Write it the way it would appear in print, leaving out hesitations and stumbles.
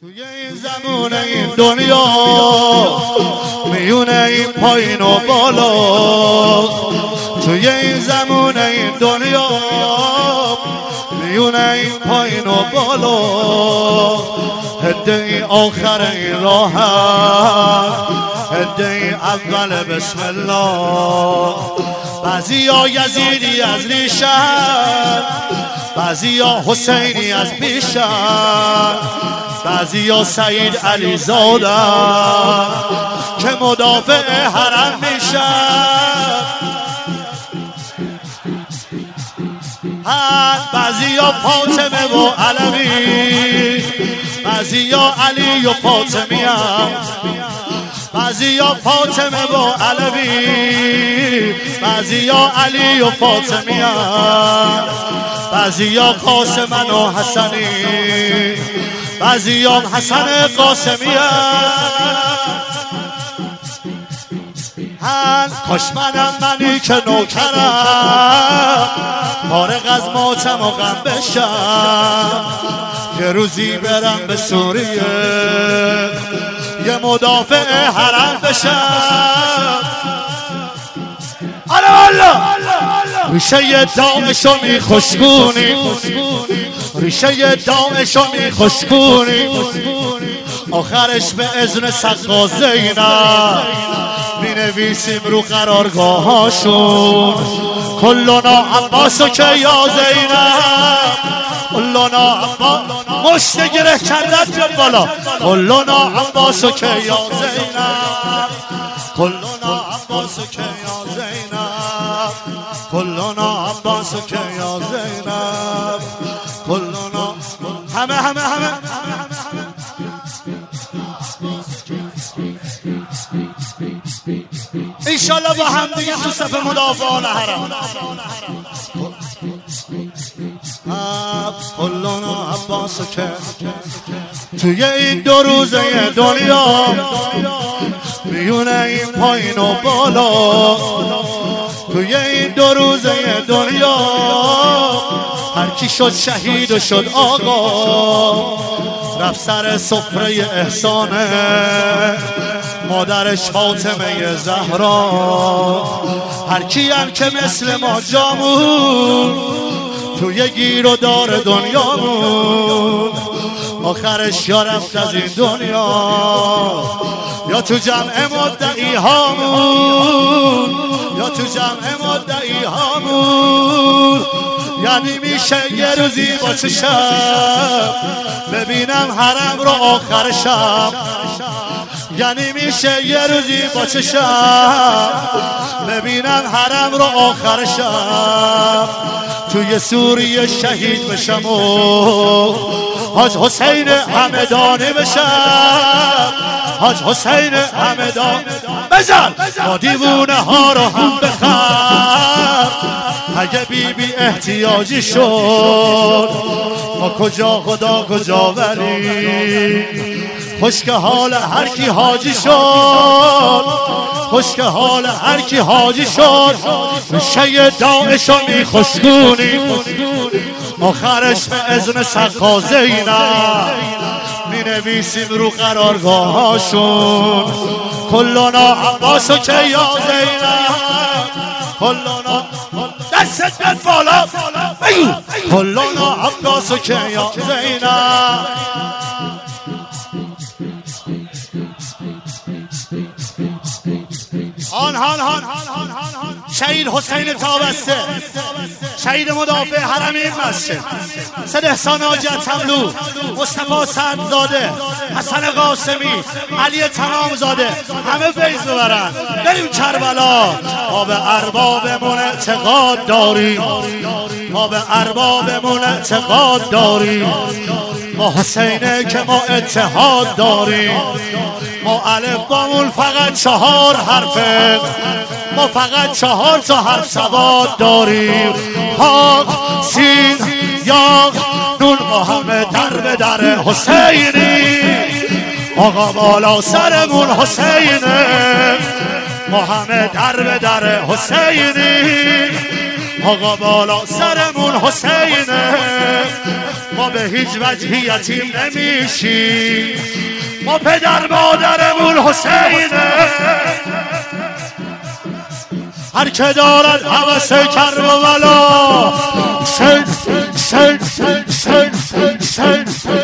توی این زمونه این دنیا میونه این پایین و بالا، توی این زمونه این دنیا میونه این پایین و بالا، هده این آخر این راحت، هده این اول بسم الله. بعضی ها یزیدی از ریشن، بعضی ها حسینی از پیشن، بعضی ها سعید علی زادن که مدافع حرم میشن. بعضی ها فاطمه و علوی، بعضی ها علی و فاطمی هم، بعضی ها فاطمه و علوی، بعضی ها علی و فاطمی هم، بعضی ها قاسم و حسنی، بعضی ها حسن قاسمی هم. کاش منم منی که نوکرم فارغ از ماتم و غم بشم، یه روزی برم به سوریه یه مدافع حرم بشم. آره والا ریشه داعشو میخشکونی، ریشه داعشو میخشکونی، آخرش به اذن سقا زینب مینویسیم رو قرارگاه هاشون کلنا عباسو که یا زینب، کلنا عباس مشت گره کردن بیاد بالا، کلنا عباسو که یا زینب، کلنا عباسو که یا زینب، کلنا عباسو که یا زینب، کلنا همه انشالله با هم دیگه تو صف مدافعان حرم. کلنا عباسو که توی این دو روزه دنیا میونه این پایین و بالا، توی این دو روزه دنیا هر کی شد شهید و شد آقا، رفت سر سفره احسانه مادرش فاطمه زهرا. هر کی هم که مثل ما جامون توی گیر و دار دنیامون، آخرش یا رفت از این دنیا یا تو جمع مدعی هامون، یا تو جمع مدعی هامون. یعنی میشه یه روزی با چشم ببینم حرم رو آخر شب، یعنی میشه یه روزی با چشم ببینم حرم رو آخر شب، توی سوریه شهید بشم و حاج حسین همدانی بشم، حاج حسین همدانی بزن با دیوونه ها رو هم بخر. اگه بی احتیاجی شد ما کجا خدا کجا ولی، خوشک حال هر کی حاجی شد، خوشک حال هر کی حاجی شد، ریشه داعشو میخشکونی، آخرش به اذن سقا زینب مینویسیم رو قرارگاه هاشون کلنا عباسو که یا زینب، کلنا دستت بیاد بالا بگو کلنا عباسو که یا زینب. شهید حسین تابسته، شهید مدافع حرم این مسجد، سید احسان حاجی طملو، مصطفی سعدزاده، حسن قاسمی، علی تمام زاده، همه فیض ببرن بریم کربلا. ما به اربابمون اعتقاد داریم، ما به اربابمون اعتقاد داریم، ما حسینه که ما اتحاد داریم، ما الف بامون فقط 4 حرفه، ما فقط 4 تا حرف سواد داریم، حاق سین یاق نون، ما همه در به در حسینی، آقا بالا سرمون حسینه، ما همه در به در حسینی، آقا بالا سرمون حسینه. ما به هیچ وجهی یتیم نمیشیم ما پدر مادرمون حسینه هر که دارد هوس کربلا